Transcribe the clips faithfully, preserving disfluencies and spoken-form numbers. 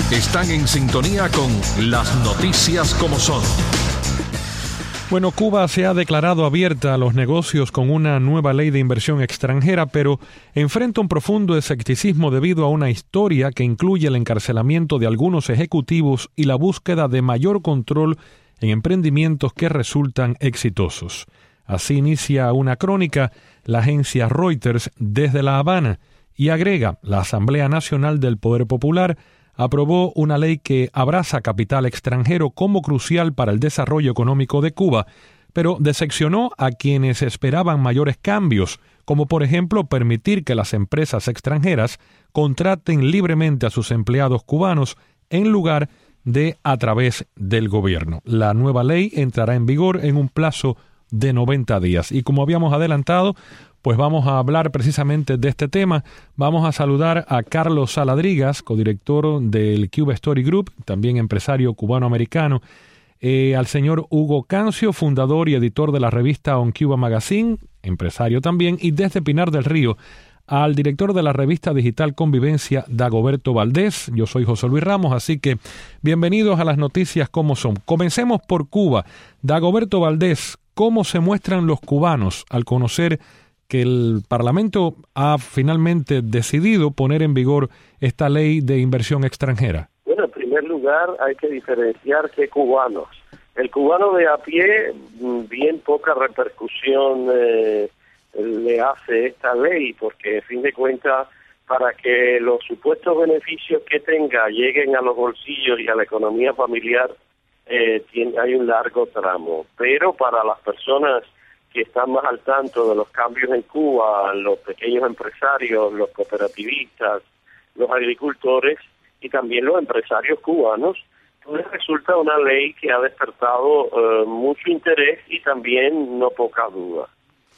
Están en sintonía con Las Noticias como Son. Bueno, Cuba se ha declarado abierta a los negocios con una nueva ley de inversión extranjera, pero enfrenta un profundo escepticismo debido a una historia que incluye el encarcelamiento de algunos ejecutivos y la búsqueda de mayor control en emprendimientos que resultan exitosos. Así inicia una crónica la agencia Reuters desde La Habana y agrega: la Asamblea Nacional del Poder Popular aprobó una ley que abraza capital extranjero como crucial para el desarrollo económico de Cuba, pero decepcionó a quienes esperaban mayores cambios, como por ejemplo permitir que las empresas extranjeras contraten libremente a sus empleados cubanos en lugar de a través del gobierno. La nueva ley entrará en vigor en un plazo de noventa días. Y como habíamos adelantado, pues vamos a hablar precisamente de este tema. Vamos a saludar a Carlos Saladrigas, codirector del Cuba Story Group, también empresario cubano-americano, eh, al señor Hugo Cancio, fundador y editor de la revista On Cuba Magazine, empresario también, y desde Pinar del Río, al director de la revista digital Convivencia, Dagoberto Valdés. Yo soy José Luis Ramos, así que bienvenidos a Las Noticias como Son. Comencemos por Cuba. Dagoberto Valdés, ¿cómo se muestran los cubanos al conocer que el Parlamento ha finalmente decidido poner en vigor esta ley de inversión extranjera? Bueno, en primer lugar hay que diferenciar qué cubanos. El cubano de a pie, bien poca repercusión eh, le hace esta ley, porque a fin de cuentas, para que los supuestos beneficios que tenga lleguen a los bolsillos y a la economía familiar, eh, tiene, hay un largo tramo. Pero para las personas que están más al tanto de los cambios en Cuba, los pequeños empresarios, los cooperativistas, los agricultores y también los empresarios cubanos, pues resulta una ley que ha despertado eh, mucho interés y también no poca duda.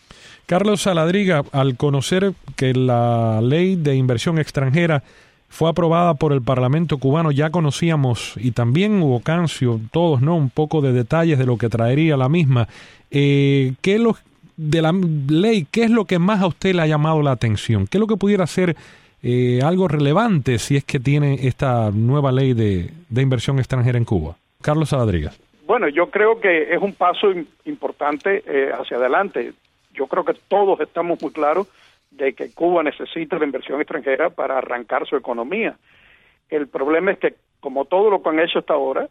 Carlos Saladriga, al conocer que la ley de inversión extranjera fue aprobada por el Parlamento cubano, ya conocíamos, y también Hugo Cancio, todos, ¿no?, un poco de detalles de lo que traería la misma. Eh, ¿qué es lo de la ley? ¿Qué es lo que más a usted le ha llamado la atención? ¿Qué es lo que pudiera ser eh, algo relevante si es que tiene esta nueva ley de, de inversión extranjera en Cuba? Carlos Saladriga. Bueno, yo creo que es un paso importante eh, hacia adelante. Yo creo que todos estamos muy claros de que Cuba necesita la inversión extranjera para arrancar su economía. El problema es que, como todo lo que han hecho hasta ahora,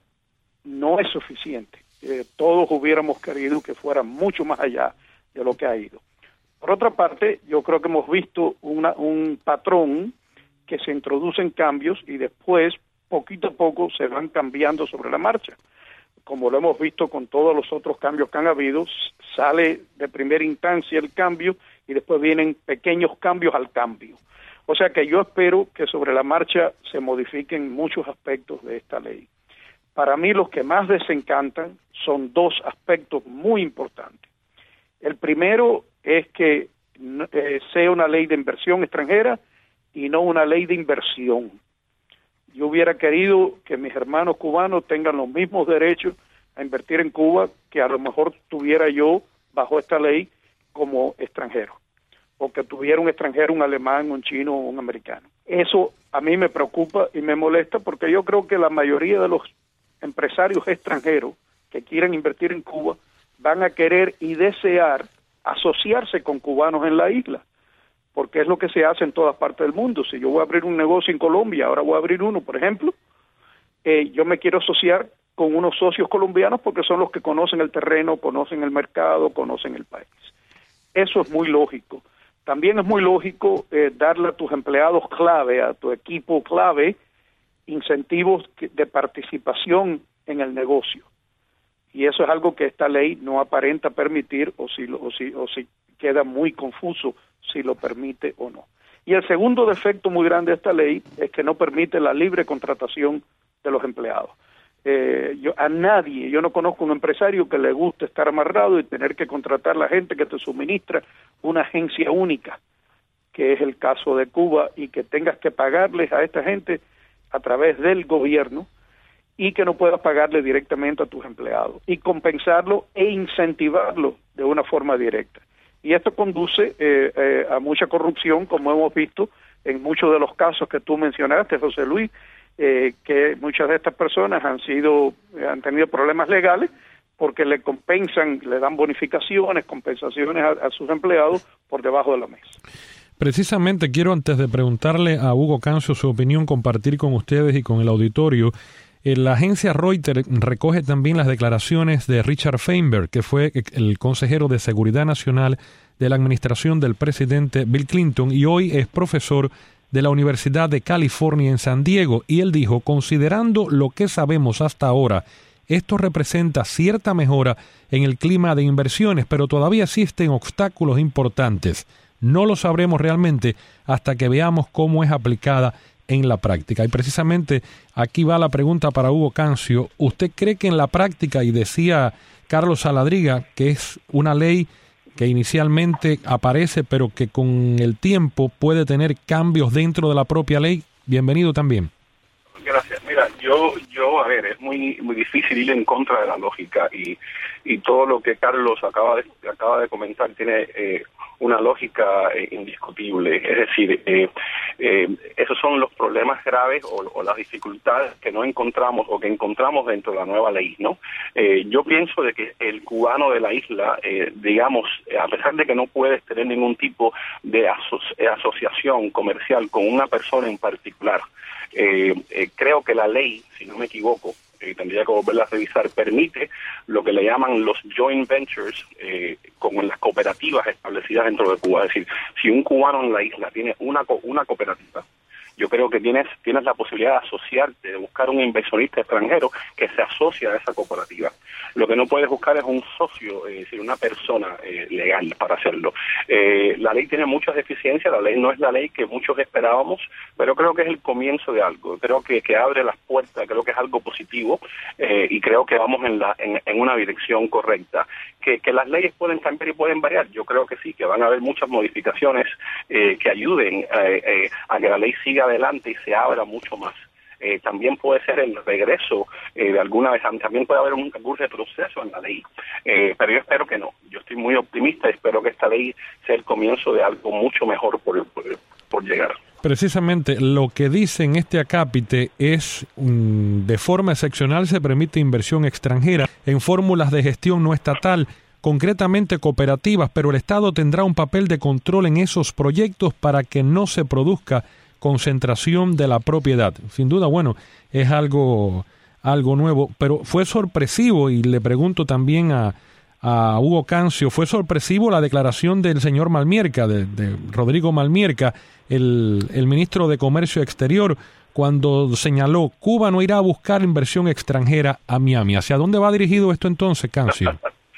no es suficiente. Eh, todos hubiéramos querido que fuera mucho más allá de lo que ha ido. Por otra parte, yo creo que hemos visto una, un patrón que se introducen cambios y después, poquito a poco, se van cambiando sobre la marcha. Como lo hemos visto con todos los otros cambios que han habido, sale de primera instancia el cambio y después vienen pequeños cambios al cambio. O sea que yo espero que sobre la marcha se modifiquen muchos aspectos de esta ley. Para mí los que más desencantan son dos aspectos muy importantes. El primero es que eh, sea una ley de inversión extranjera y no una ley de inversión. Yo hubiera querido que mis hermanos cubanos tengan los mismos derechos a invertir en Cuba que a lo mejor tuviera yo bajo esta ley como extranjero, o que tuviera un extranjero, un alemán, un chino o un americano. Eso a mí me preocupa y me molesta porque yo creo que la mayoría de los empresarios extranjeros que quieren invertir en Cuba van a querer y desear asociarse con cubanos en la isla, porque es lo que se hace en todas partes del mundo. Si yo voy a abrir un negocio en Colombia, ahora voy a abrir uno, por ejemplo, eh, yo me quiero asociar con unos socios colombianos porque son los que conocen el terreno, conocen el mercado, conocen el país. Eso es muy lógico. También es muy lógico eh, darle a tus empleados clave, a tu equipo clave, incentivos de participación en el negocio. Y eso es algo que esta ley no aparenta permitir, o si, o si, o si queda muy confuso si lo permite o no. Y el segundo defecto muy grande de esta ley es que no permite la libre contratación de los empleados. Eh, yo a nadie, yo no conozco un empresario que le guste estar amarrado y tener que contratar a la gente que te suministra una agencia única, que es el caso de Cuba, y que tengas que pagarles a esta gente a través del gobierno y que no puedas pagarle directamente a tus empleados y compensarlo e incentivarlo de una forma directa. Y esto conduce eh, eh, a mucha corrupción, como hemos visto en muchos de los casos que tú mencionaste, José Luis, eh, que muchas de estas personas han sido, han tenido problemas legales porque le compensan, le dan bonificaciones, compensaciones a, a sus empleados por debajo de la mesa. Precisamente quiero, antes de preguntarle a Hugo Cancio su opinión, compartir con ustedes y con el auditorio. Eh, la agencia Reuters recoge también las declaraciones de Richard Feinberg, que fue el consejero de Seguridad Nacional de la administración del presidente Bill Clinton y hoy es profesor de la Universidad de California en San Diego. Y él dijo, considerando lo que sabemos hasta ahora, esto representa cierta mejora en el clima de inversiones, pero todavía existen obstáculos importantes. No lo sabremos realmente hasta que veamos cómo es aplicada en la práctica. Y precisamente aquí va la pregunta para Hugo Cancio. ¿Usted cree que en la práctica, y decía Carlos Saladriga, que es una ley que inicialmente aparece, pero que con el tiempo puede tener cambios dentro de la propia ley? Bienvenido también. Gracias. Mira, yo, yo, a ver, es muy, muy difícil ir en contra de la lógica y, y todo lo que Carlos acaba de, acaba de comentar tiene eh, una lógica eh, indiscutible. Es decir, eh, eh, esos son los problemas graves o, o las dificultades que no encontramos o que encontramos dentro de la nueva ley, ¿no? Eh, yo pienso de que el cubano de la isla, eh, digamos, a pesar de que no puedes tener ningún tipo de aso- asociación comercial con una persona en particular, Eh, eh, creo que la ley, si no me equivoco, eh, tendría que volverla a revisar, permite lo que le llaman los joint ventures, eh, como en las cooperativas establecidas dentro de Cuba. Es decir, si un cubano en la isla tiene una co- una cooperativa, yo creo que tienes tienes la posibilidad de asociarte, de buscar un inversionista extranjero que se asocia a esa cooperativa. Lo que no puedes buscar es un socio, es decir, una persona eh, legal para hacerlo. Eh, la ley tiene muchas deficiencias, la ley no es la ley que muchos esperábamos, pero creo que es el comienzo de algo. Creo que, que abre las puertas, creo que es algo positivo eh, y creo que vamos en, la, en, en una dirección correcta. Que, que las leyes pueden cambiar y pueden variar, yo creo que sí, que van a haber muchas modificaciones eh, que ayuden eh, eh, a que la ley siga adelante y se abra mucho más. Eh, también puede ser el regreso eh, de alguna vez, también puede haber un, algún retroceso en la ley, eh, pero yo espero que no. Yo estoy muy optimista y espero que esta ley sea el comienzo de algo mucho mejor por, por, por llegar. Precisamente lo que dice en este acápite es, um, de forma excepcional se permite inversión extranjera en fórmulas de gestión no estatal, concretamente cooperativas, pero el Estado tendrá un papel de control en esos proyectos para que no se produzca concentración de la propiedad. Sin duda, bueno, es algo, algo nuevo, pero fue sorpresivo, y le pregunto también a, a Hugo Cancio, fue sorpresivo la declaración del señor Malmierca, de, de Rodrigo Malmierca, el, el ministro de Comercio Exterior, cuando señaló, Cuba no irá a buscar inversión extranjera a Miami. ¿Hacia dónde va dirigido esto entonces, Cancio?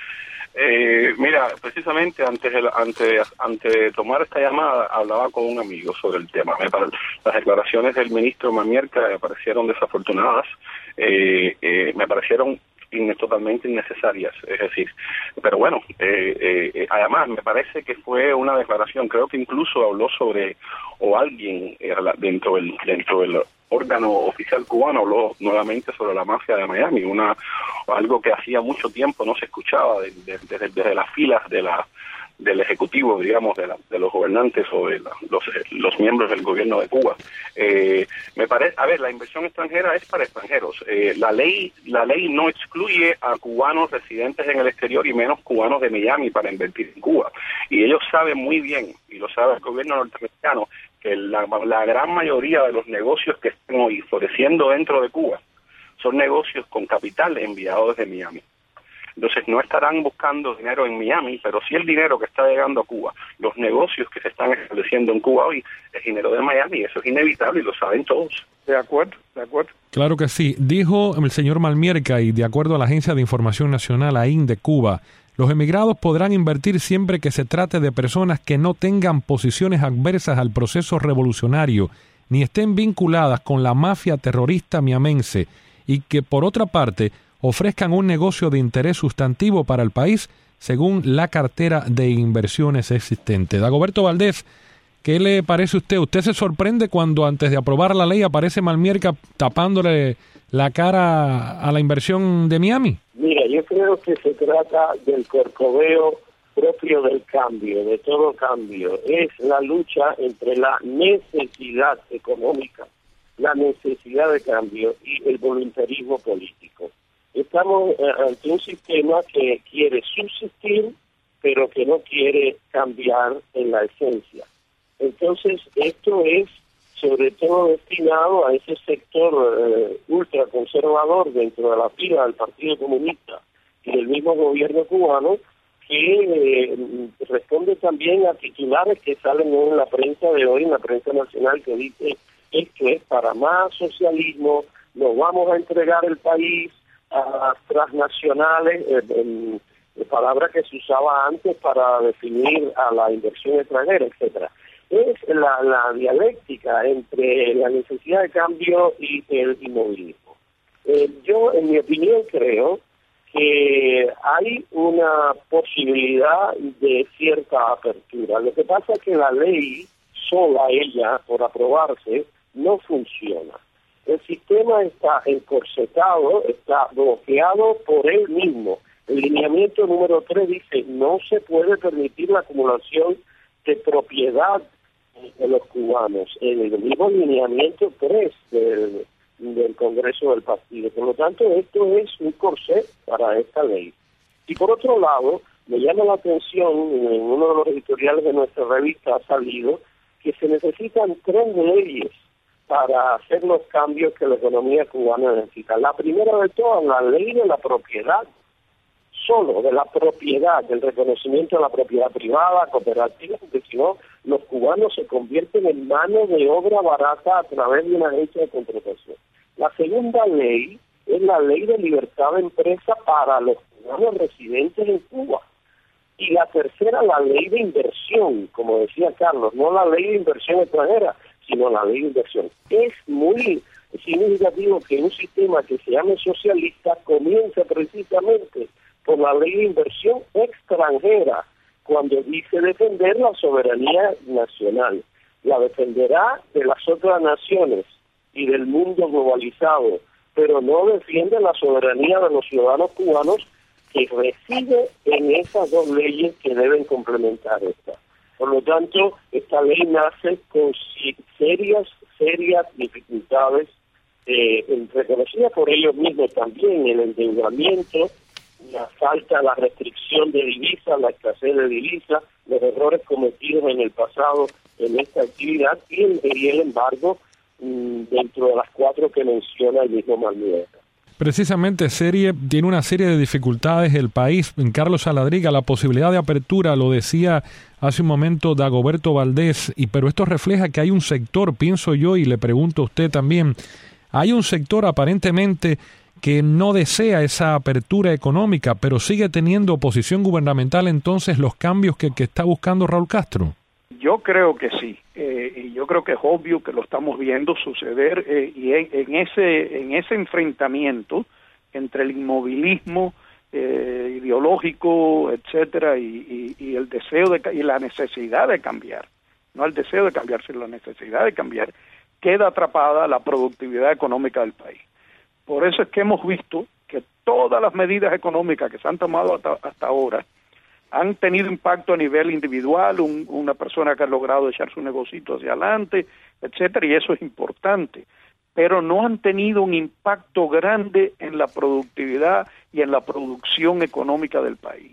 Eh, mira, precisamente antes de, antes, antes de tomar esta llamada hablaba con un amigo sobre el tema. Me pare, las declaraciones del ministro Malmierca me parecieron desafortunadas, eh, eh, me parecieron in, totalmente innecesarias, es decir, pero bueno, eh, eh, además me parece que fue una declaración, creo que incluso habló sobre, o alguien eh, dentro del dentro del órgano oficial cubano habló nuevamente sobre la mafia de Miami, una algo que hacía mucho tiempo no se escuchaba de, de, de, desde las filas de la del ejecutivo, digamos, de, la, de los gobernantes o de la, los, los miembros del gobierno de Cuba. Eh, me parece, a ver, la inversión extranjera es para extranjeros. Eh, la ley la ley no excluye a cubanos residentes en el exterior y menos cubanos de Miami para invertir en Cuba. Y ellos saben muy bien, y lo sabe el gobierno norteamericano, que la, la gran mayoría de los negocios que están hoy floreciendo dentro de Cuba son negocios con capital enviado desde Miami. Entonces no estarán buscando dinero en Miami, pero sí el dinero que está llegando a Cuba. Los negocios que se están estableciendo en Cuba hoy es dinero de Miami, eso es inevitable y lo saben todos. De acuerdo, de acuerdo. Claro que sí. Dijo el señor Malmierca, y de acuerdo a la Agencia de Información Nacional, A I N de Cuba, los emigrados podrán invertir siempre que se trate de personas que no tengan posiciones adversas al proceso revolucionario, ni estén vinculadas con la mafia terrorista miamense, y que, por otra parte, ofrezcan un negocio de interés sustantivo para el país según la cartera de inversiones existente. Dagoberto Valdés, ¿qué le parece a usted? ¿Usted se sorprende cuando antes de aprobar la ley aparece Malmierca tapándole la cara a la inversión de Miami? Mira, yo creo que se trata del corcoveo propio del cambio, de todo cambio. Es la lucha entre la necesidad económica la necesidad de cambio y el voluntarismo político. Estamos eh, ante un sistema que quiere subsistir, pero que no quiere cambiar en la esencia. Entonces, esto es sobre todo destinado a ese sector eh, ultraconservador dentro de la fila del Partido Comunista y del mismo gobierno cubano, que eh, responde también a titulares que salen en la prensa de hoy, en la prensa nacional, que dice esto es para más socialismo, nos vamos a entregar el país a las transnacionales, eh, en, en palabra que se usaba antes para definir a la inversión extranjera, etcétera. Es la, la dialéctica entre la necesidad de cambio y el inmovilismo. Eh, yo, en mi opinión, creo que hay una posibilidad de cierta apertura. Lo que pasa es que la ley sola, ella, por aprobarse, no funciona. El sistema está encorsetado, está bloqueado por él mismo. El lineamiento número tres dice, no se puede permitir la acumulación de propiedad de los cubanos, en el mismo lineamiento tres del, del Congreso del Partido. Por lo tanto, esto es un corsé para esta ley. Y por otro lado, me llama la atención, en uno de los editoriales de nuestra revista ha salido, que se necesitan tres leyes para hacer los cambios que la economía cubana necesita. La primera de todas, la ley de la propiedad, solo de la propiedad, del reconocimiento de la propiedad privada, cooperativa, porque si no, los cubanos se convierten en mano de obra barata a través de una agencia de contratación. La segunda ley es la ley de libertad de empresa para los cubanos residentes en Cuba. Y la tercera, la ley de inversión, como decía Carlos, no la ley de inversión extranjera, sino la ley de inversión. Es muy significativo que un sistema que se llame socialista comience precisamente por la ley de inversión extranjera, cuando dice defender la soberanía nacional. La defenderá de las otras naciones y del mundo globalizado, pero no defiende la soberanía de los ciudadanos cubanos, que reside en esas dos leyes que deben complementar esta. Por lo tanto, esta ley nace con serias, serias dificultades, eh, reconocidas por ellos mismos también, el endeudamiento, la falta, la restricción de divisas, la escasez de divisas, los errores cometidos en el pasado en esta actividad y el, y el embargo mmm, dentro de las cuatro que menciona el mismo Marmudeta. Precisamente serie, tiene una serie de dificultades el país. En Carlos Saladriga, la posibilidad de apertura, lo decía hace un momento Dagoberto Valdés, y pero esto refleja que hay un sector, pienso yo, y le pregunto a usted también, hay un sector aparentemente que no desea esa apertura económica, pero sigue teniendo oposición gubernamental, entonces, los cambios que, que está buscando Raúl Castro. Yo creo que sí, eh, y yo creo que es obvio que lo estamos viendo suceder, eh, y en, en ese en ese enfrentamiento entre el inmovilismo eh, ideológico, etcétera, y, y, y el deseo de y la necesidad de cambiar, no el deseo de cambiar, sino la necesidad de cambiar, queda atrapada la productividad económica del país. Por eso es que hemos visto que todas las medidas económicas que se han tomado hasta, hasta ahora han tenido impacto a nivel individual, un, una persona que ha logrado echar su negocito hacia adelante, etcétera, y eso es importante, pero no han tenido un impacto grande en la productividad y en la producción económica del país.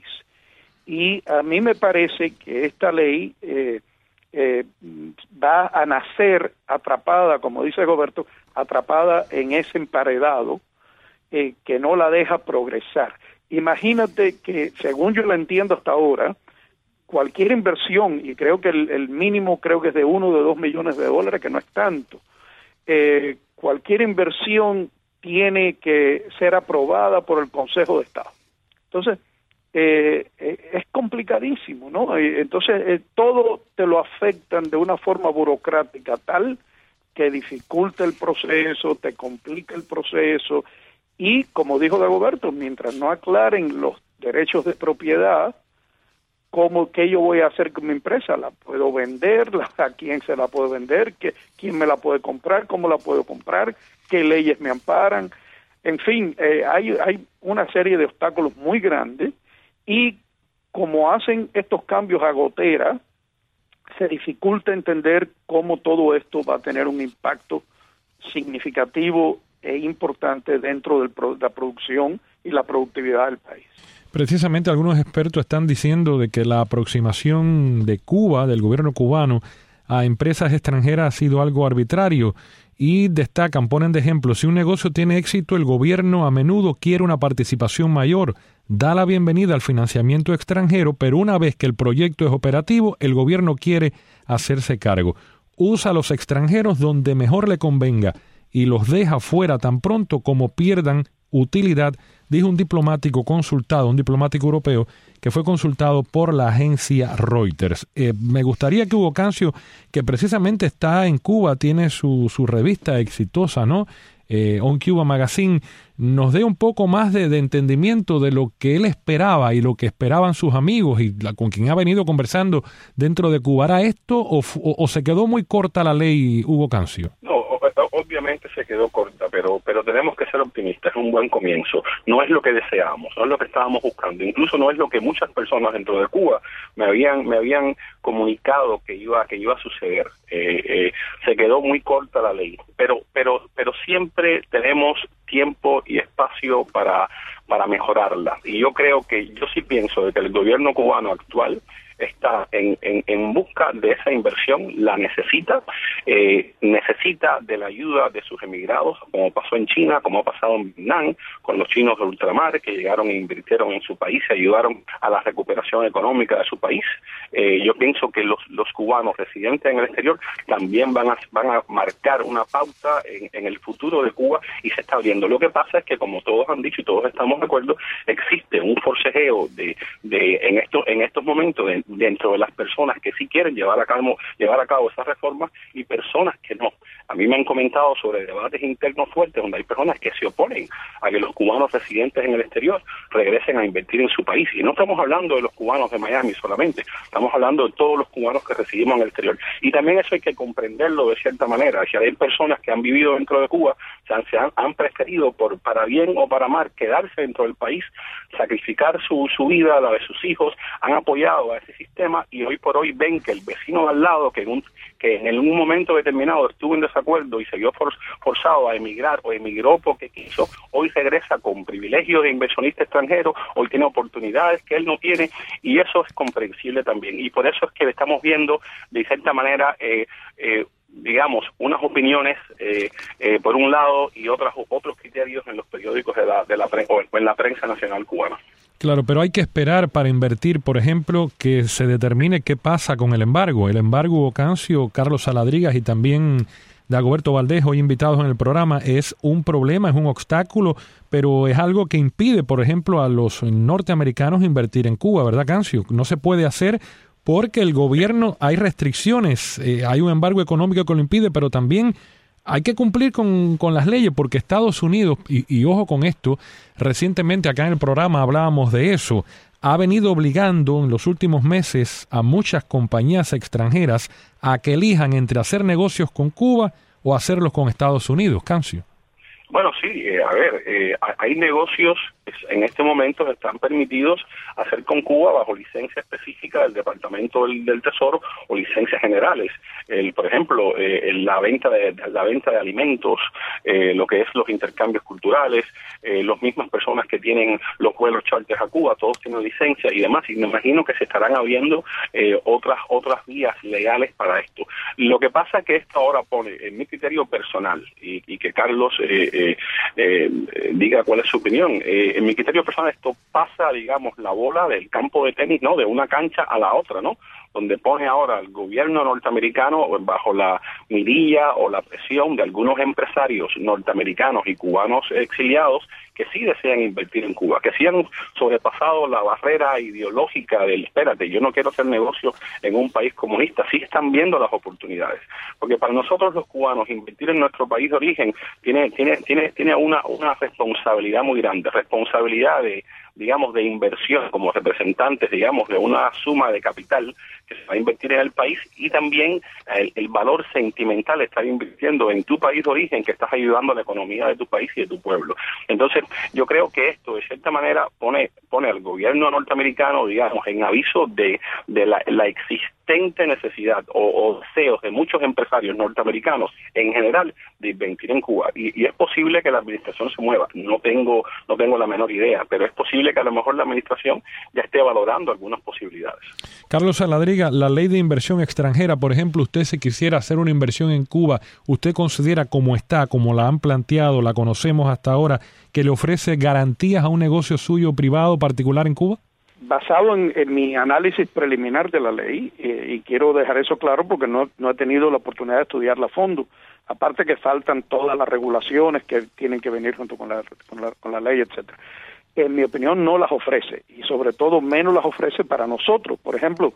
Y a mí me parece que esta ley eh, eh, va a nacer atrapada, como dice Roberto, atrapada en ese emparedado eh, que no la deja progresar. Imagínate que, según yo lo entiendo hasta ahora, cualquier inversión, y creo que el, el mínimo creo que es de uno o de dos millones de dólares, que no es tanto, eh, cualquier inversión tiene que ser aprobada por el Consejo de Estado. Entonces, eh, eh, es complicadísimo, ¿no? Entonces, eh, todo te lo afectan de una forma burocrática tal que dificulta el proceso, te complica el proceso. Y, como dijo Dagoberto, mientras no aclaren los derechos de propiedad, ¿cómo, qué yo voy a hacer con mi empresa? ¿La puedo vender? ¿A quién se la puedo vender? ¿Qué, ¿Quién me la puede comprar? ¿Cómo la puedo comprar? ¿Qué leyes me amparan? En fin, eh, hay, hay una serie de obstáculos muy grandes y como hacen estos cambios a gotera, se dificulta entender cómo todo esto va a tener un impacto significativo e importante dentro de la producción y la productividad del país. Precisamente algunos expertos están diciendo de que la aproximación de Cuba, del gobierno cubano, a empresas extranjeras ha sido algo arbitrario y destacan, ponen de ejemplo, si un negocio tiene éxito, el gobierno a menudo quiere una participación mayor, da la bienvenida al financiamiento extranjero, pero una vez que el proyecto es operativo, el gobierno quiere hacerse cargo. Usa a los extranjeros donde mejor le convenga y los deja fuera tan pronto como pierdan utilidad, dijo un diplomático consultado, un diplomático europeo que fue consultado por la agencia Reuters. Eh, me gustaría que Hugo Cancio, que precisamente está en Cuba, tiene su, su revista exitosa, ¿no? Eh, On Cuba Magazine, nos dé un poco más de, de entendimiento de lo que él esperaba y lo que esperaban sus amigos y la, con quien ha venido conversando dentro de Cuba. ¿Era esto o, o, o se quedó muy corta la ley, Hugo Cancio? No, obviamente se quedó corta, pero pero tenemos que ser optimistas, es un buen comienzo. No es lo que deseábamos, no es lo que estábamos buscando, incluso no es lo que muchas personas dentro de Cuba me habían me habían comunicado que iba que iba a suceder. Eh, eh, se quedó muy corta la ley, pero pero pero siempre tenemos tiempo y espacio para para mejorarla. Y yo creo que yo sí pienso de que el gobierno cubano actual está en, en, en busca de esa inversión, la necesita, eh, necesita de la ayuda de sus emigrados, como pasó en China, como ha pasado en Vietnam, con los chinos de ultramar que llegaron e invirtieron en su país y ayudaron a la recuperación económica de su país. Eh, yo pienso que los, los cubanos residentes en el exterior también van a, van a marcar una pauta en, en el futuro de Cuba y se está abriendo. Lo que pasa es que, como todos han dicho y todos estamos de acuerdo, existe un forcejeo de, de en, esto, en estos momentos de, dentro de las personas que sí quieren llevar a cabo llevar a cabo esas reformas y personas que no. A mí me han comentado sobre debates internos fuertes donde hay personas que se oponen a que los cubanos residentes en el exterior regresen a invertir en su país. Y no estamos hablando de los cubanos de Miami solamente, estamos hablando de todos los cubanos que residimos en el exterior. Y también eso hay que comprenderlo de cierta manera. Si hay personas que han vivido dentro de Cuba, se han, se han, han preferido, por para bien o para mal, quedarse dentro del país, sacrificar su, su vida, la de sus hijos, han apoyado a ese sistema y hoy por hoy ven que el vecino de al lado, que en un, que en un momento determinado estuvo en desacuerdo y se vio for, forzado a emigrar o emigró porque quiso, hoy regresa con privilegios de inversionista extranjero, hoy tiene oportunidades que él no tiene y eso es comprensible también. Y por eso es que estamos viendo de cierta manera eh, eh, digamos, unas opiniones eh, eh, por un lado y otras otros criterios en los periódicos de la, de la pre, o en la prensa nacional cubana. Claro, pero hay que esperar para invertir, por ejemplo, que se determine qué pasa con el embargo. El embargo, Hugo Cancio, Carlos Saladrigas y también Dagoberto Valdés, hoy invitados en el programa, es un problema, es un obstáculo, pero es algo que impide, por ejemplo, a los norteamericanos invertir en Cuba, ¿verdad, Cancio? No se puede hacer porque el gobierno, hay restricciones, eh, hay un embargo económico que lo impide, pero también hay que cumplir con, con las leyes, porque Estados Unidos, y, y ojo con esto, recientemente acá en el programa hablábamos de eso, ha venido obligando en los últimos meses a muchas compañías extranjeras a que elijan entre hacer negocios con Cuba o hacerlos con Estados Unidos. Cancio. Bueno, sí, eh, a ver, eh, hay negocios en este momento que están permitidos hacer con Cuba bajo licencia específica del Departamento del, del Tesoro o licencias generales. El, por ejemplo, eh, la venta de la venta de alimentos, eh, lo que es los intercambios culturales, eh, las mismas personas que tienen los vuelos charters a Cuba, todos tienen licencia y demás. Y me imagino que se estarán abriendo eh, otras otras vías legales para esto. Lo que pasa es que esto ahora pone, en mi criterio personal, y, y que Carlos eh, eh, eh, diga cuál es su opinión. Eh, en mi criterio personal esto pasa, digamos, la bola del campo de tenis, ¿no? De una cancha a la otra, ¿no? Donde pone ahora al gobierno norteamericano bajo la mirilla o la presión de algunos empresarios norteamericanos y cubanos exiliados que sí desean invertir en Cuba, que sí han sobrepasado la barrera ideológica del espérate, yo no quiero hacer negocio en un país comunista, sí están viendo las oportunidades, porque para nosotros los cubanos invertir en nuestro país de origen tiene tiene tiene tiene una una responsabilidad muy grande, responsabilidad de digamos, de inversión como representantes, digamos, de una suma de capital que se va a invertir en el país y también el, el valor sentimental de estar invirtiendo en tu país de origen, que estás ayudando a la economía de tu país y de tu pueblo. Entonces, yo creo que esto, de cierta manera, pone pone al gobierno norteamericano, digamos, en aviso de, de la, la existencia latente necesidad o, o deseos de muchos empresarios norteamericanos en general de invertir en Cuba, y, y es posible que la administración se mueva. No tengo no tengo la menor idea, pero es posible que a lo mejor la administración ya esté valorando algunas posibilidades. Carlos Saladriga, la ley de inversión extranjera, por ejemplo, usted si quisiera hacer una inversión en Cuba, ¿usted considera como está, como la han planteado, la conocemos hasta ahora, que le ofrece garantías a un negocio suyo privado particular en Cuba? Basado en, en mi análisis preliminar de la ley, eh, y quiero dejar eso claro porque no, no he tenido la oportunidad de estudiarla a fondo, aparte que faltan todas las regulaciones que tienen que venir junto con la, con la, con la ley, etcétera. En mi opinión no las ofrece, y sobre todo menos las ofrece para nosotros. Por ejemplo,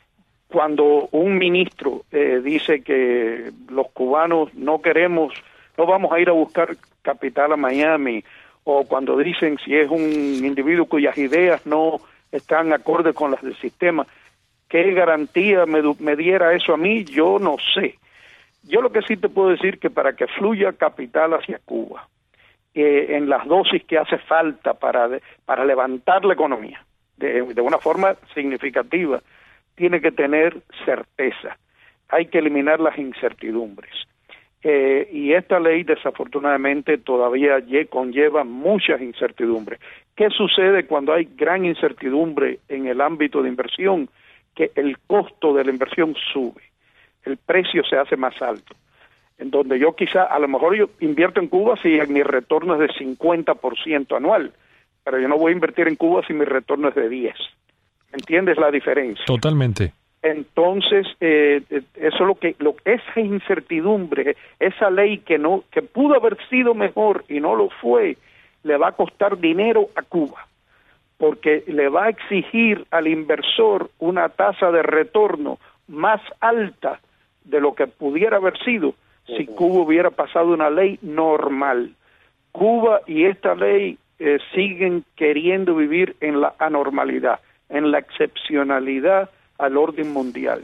cuando un ministro eh, dice que los cubanos no queremos, no vamos a ir a buscar capital a Miami, o cuando dicen si es un individuo cuyas ideas no están acordes con las del sistema, ¿qué garantía me, me diera eso a mí? Yo no sé. Yo lo que sí te puedo decir que para que fluya capital hacia Cuba, eh, en las dosis que hace falta para, para levantar la economía de, de una forma significativa, tiene que tener certeza. Hay que eliminar las incertidumbres. Eh, y esta ley desafortunadamente todavía conlleva muchas incertidumbres. ¿Qué sucede cuando hay gran incertidumbre en el ámbito de inversión? Que el costo de la inversión sube, el precio se hace más alto. En donde yo quizá, a lo mejor yo invierto en Cuba si mi retorno es de cincuenta por ciento anual, pero yo no voy a invertir en Cuba si mi retorno es de diez. ¿Entiendes la diferencia? Totalmente. Entonces, eh, eso es lo que, lo, esa incertidumbre, esa ley que no, que pudo haber sido mejor y no lo fue, le va a costar dinero a Cuba, porque le va a exigir al inversor una tasa de retorno más alta de lo que pudiera haber sido si Cuba hubiera pasado una ley normal. Cuba y esta ley eh, siguen queriendo vivir en la anormalidad, en la excepcionalidad al orden mundial.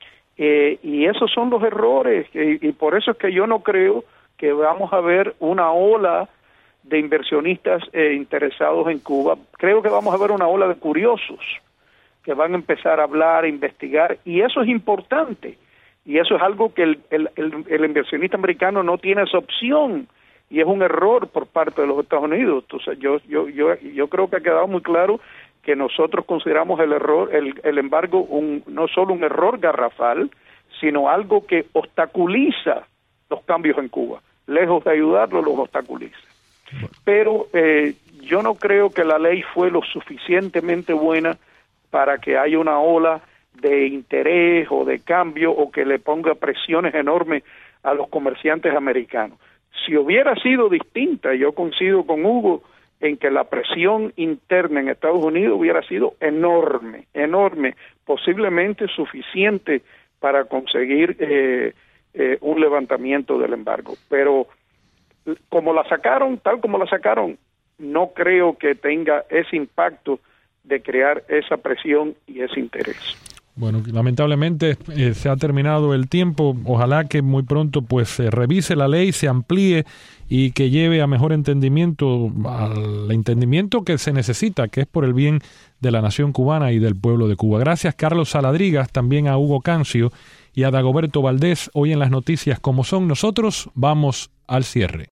Eh, y esos son los errores, y, y por eso es que yo no creo que vamos a ver una ola de inversionistas eh, interesados en Cuba. Creo que vamos a ver una ola de curiosos que van a empezar a hablar, a investigar, y eso es importante. Y eso es algo que el, el, el, el inversionista americano no tiene esa opción, y es un error por parte de los Estados Unidos. Entonces, yo, yo, yo, yo creo que ha quedado muy claro que nosotros consideramos el error, el, el embargo, un, no solo un error garrafal, sino algo que obstaculiza los cambios en Cuba. Lejos de ayudarlo, los obstaculiza. Pero eh, yo no creo que la ley fue lo suficientemente buena para que haya una ola de interés o de cambio o que le ponga presiones enormes a los comerciantes americanos. Si hubiera sido distinta, yo coincido con Hugo en que la presión interna en Estados Unidos hubiera sido enorme, enorme, posiblemente suficiente para conseguir eh, eh, un levantamiento del embargo. Pero como la sacaron, tal como la sacaron, no creo que tenga ese impacto de crear esa presión y ese interés. Bueno, lamentablemente eh, se ha terminado el tiempo. Ojalá que muy pronto pues se revise la ley, se amplíe y que lleve a mejor entendimiento, al entendimiento que se necesita, que es por el bien de la nación cubana y del pueblo de Cuba. Gracias, Carlos Saladrigas, también a Hugo Cancio y a Dagoberto Valdés, hoy en las noticias como son. Nosotros vamos al cierre.